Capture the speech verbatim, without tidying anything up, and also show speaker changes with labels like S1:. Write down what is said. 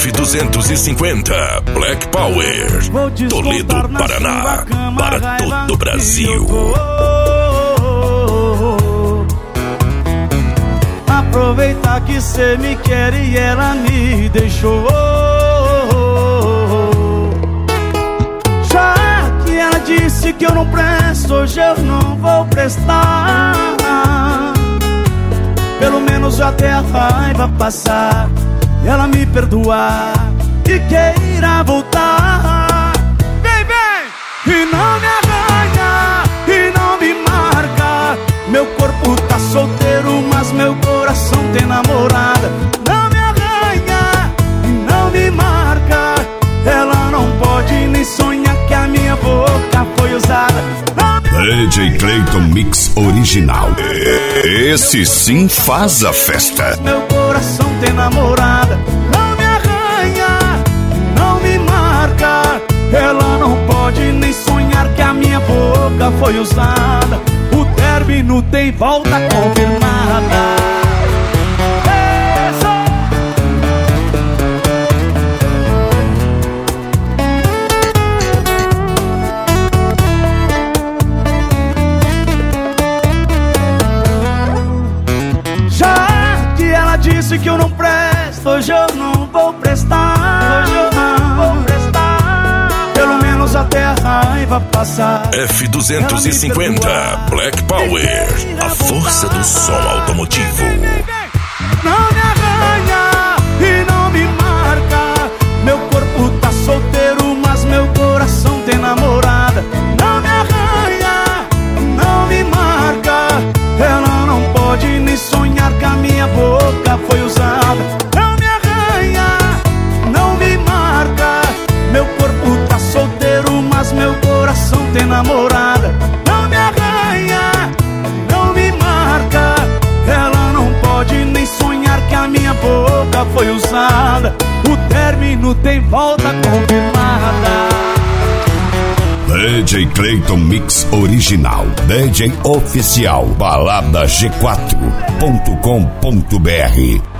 S1: F duzentos e cinquenta Black Power, Toledo, Paraná, para todo o Brasil.
S2: Aproveitar que cê me quer e ela me deixou. Já que ela disse que eu não presto, hoje eu não vou prestar. Pelo menos até a raiva passar e ela me perdoar e queira voltar. Vem, vem! E não me arranha, e não me marca. Meu corpo tá solteiro, mas meu coração tem namorada. Não me arranha, e não me marca. Ela não pode nem sonhar que a minha boca foi usada.
S1: D J Clayton Mix Original. Esse sim faz a festa.
S2: Meu coração tem namorada. Não me arranha, não me marca. Ela não pode nem sonhar que a minha boca foi usada. O término tem volta confirmada. Disse que eu não presto, hoje eu não vou prestar. Hoje eu não vou prestar. Pelo menos até a raiva passar.
S1: F duzentos e cinquenta Black Power, a força do som automotivo.
S2: Não me arranha e não me marca. Meu corpo tá solteiro, mas meu coração tem namorada. Não me arranha, não me marca. Ela não pode nem sonhar que a minha boca foi usada. Não me arranha, não me marca. Meu corpo tá solteiro, mas meu coração tem namorada. Não me arranha, não me marca. Ela não pode nem sonhar que a minha boca foi usada. O término tem volta confirmada.
S1: D J Clayton Mix Original, D J Oficial, balada g quatro ponto com ponto br.